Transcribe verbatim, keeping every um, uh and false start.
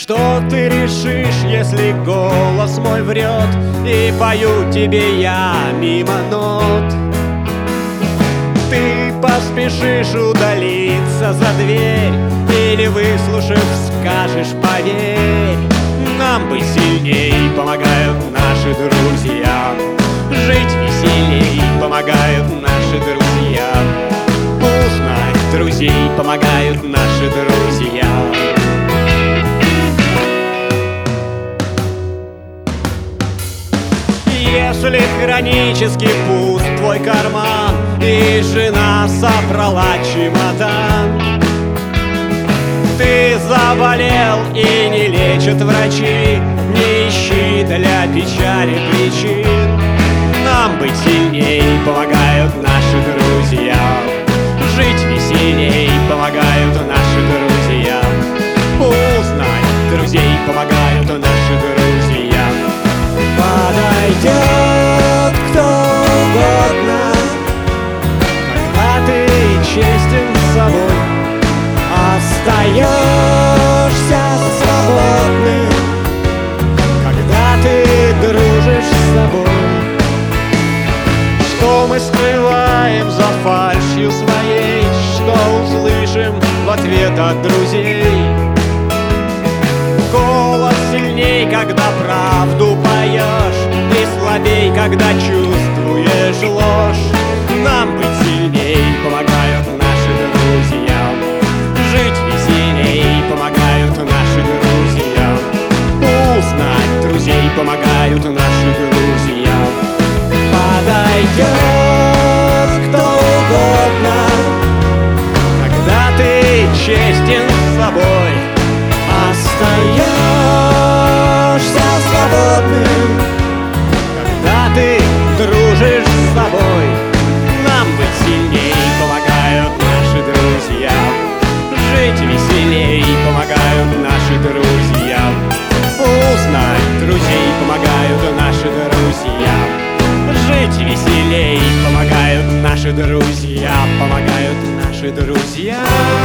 Что ты решишь, если голос мой врет, и пою тебе я мимо нот? Ты поспешишь удалиться за дверь, или, выслушав, скажешь: поверь, нам быть сильней помогают наши друзья. Жить веселей помогают наши друзья. Узнать друзей помогают наши друзья. Если хронически пуст твой карман, и жена собрала чемодан, ты заболел и не лечат врачи, не ищи для печали причин. Нам быть сильней помогают наши друзья. Жить веселей помогают наши друзья. Узнать друзей помогают наши друзья. Подойдет кто угодно, когда ты честен с собой, остаешься свободным, когда ты дружишь с собой. Что мы скрываем за фальшью своей, что услышим в ответ от друзей? Голос сильней, когда правду поешь, и слабей, когда чувствуешь ложь. Нам быть сильней помогают наши друзья. Жить веселей помогают наши друзья. Узнать друзей помогают наши друзья. Подойдет кто угодно, когда ты честен с собой, остаешься свободным, когда ты дружишь с собой. Нам быть сильней помогают наши друзья. Жить веселей помогают наши друзья. Узнать друзей помогают наши друзья. Жить веселей помогают наши друзья. Помогают наши друзья.